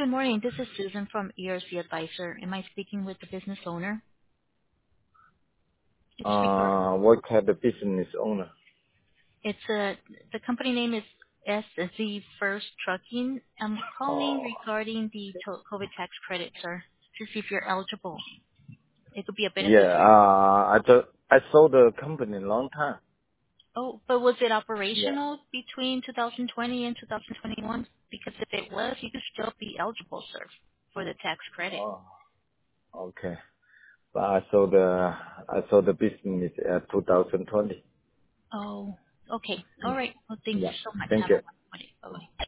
Good morning. This is Susan from ERC Advisor. Am I speaking with the business owner? It's regard. What kind of business owner? The company name is SZ First Trucking. I'm calling Oh, regarding the COVID tax credit, sir, to see if you're eligible. It could be a benefit yeah. for you. I sold the company long time. Oh, but was it Yeah. operational between 2020 and 2021? Because if it was, you could still be eligible, sir, for the tax credit. Oh, okay. But I sold the business at 2020. Oh, okay. All Mm. right. Well, thank you Yeah. so much. Thank Have a you. wonderful day. Bye-bye.